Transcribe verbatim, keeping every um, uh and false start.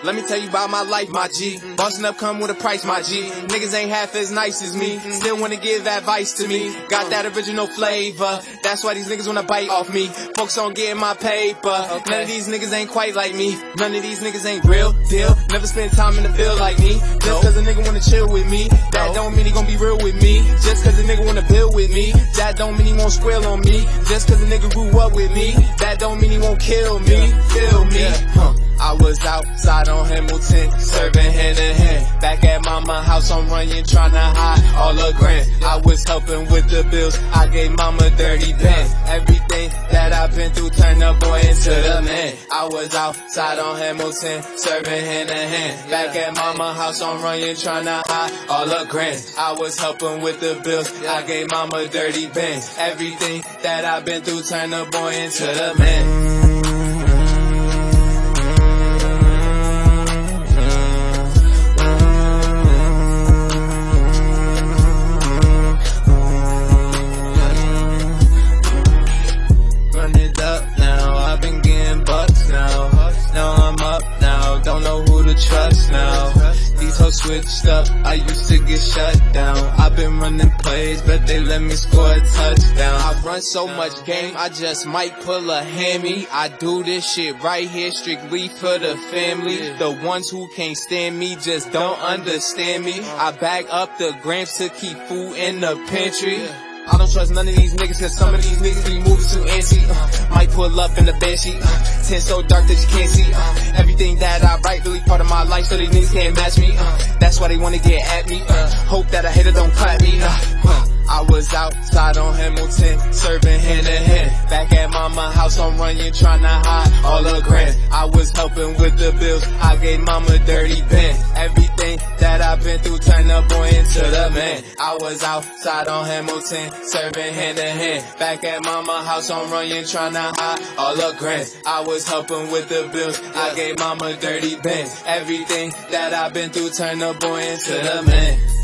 Let me tell you about my life, my G. Bossing up come with a price, my G. Niggas ain't half as nice as me. Still wanna give advice to me. Got that original flavor. That's why these niggas wanna bite off me. Focus on getting my paper. None of these niggas ain't quite like me. None of these niggas ain't real deal. Never spend time in the field like me. Just cause a nigga wanna chill with me, that don't mean he gon' be real with me. Just cause a nigga wanna build with me, that don't mean he won't squeal on me. Just cause a nigga grew up with me, that don't mean he won't kill me. Feel me? Huh. I was outside on Hamilton, serving hand in hand. Back at mama house on Runyon, tryna hide all the grand. I was helping with the bills, I gave mama thirty bands. Everything that I've been through turned the boy into the man. I was outside on Hamilton, serving hand in hand. Back at mama house on Runyon, tryna hide all the grand. I was helping with the bills, I gave mama thirty bands. Everything that I've been through turned the boy into the man. Trust now, these hoes switched up, I used to get shut down. I've been running plays, but they let me score a touchdown. I run so much game, I just might pull a hammy. I do this shit right here strictly for the family. The ones who can't stand me just don't understand me. I bag up the grams to keep food in the pantry. I don't trust none of these niggas, cause some of these niggas be moving too antsy. Uh, might pull up in the bedsheet, uh, tent so dark that you can't see. Uh, everything that I write really part of my life, so these niggas can't match me. Uh, that's why they wanna get at me. Uh, hope that a hater don't clap me. Uh, uh, I was outside on Hamilton, serving hand in hand. Back at mama house on Runyon, tryna hide all the grand. I was helping with the bills, I gave mama dirty bands. Everything that I've been through turned the boy into the man. I was outside on Hamilton, serving hand in hand. Back at mama house on Runyon, tryna hide all the grand. I was helping with the bills, I gave mama dirty bands. Everything that I've been through turned the boy into the man.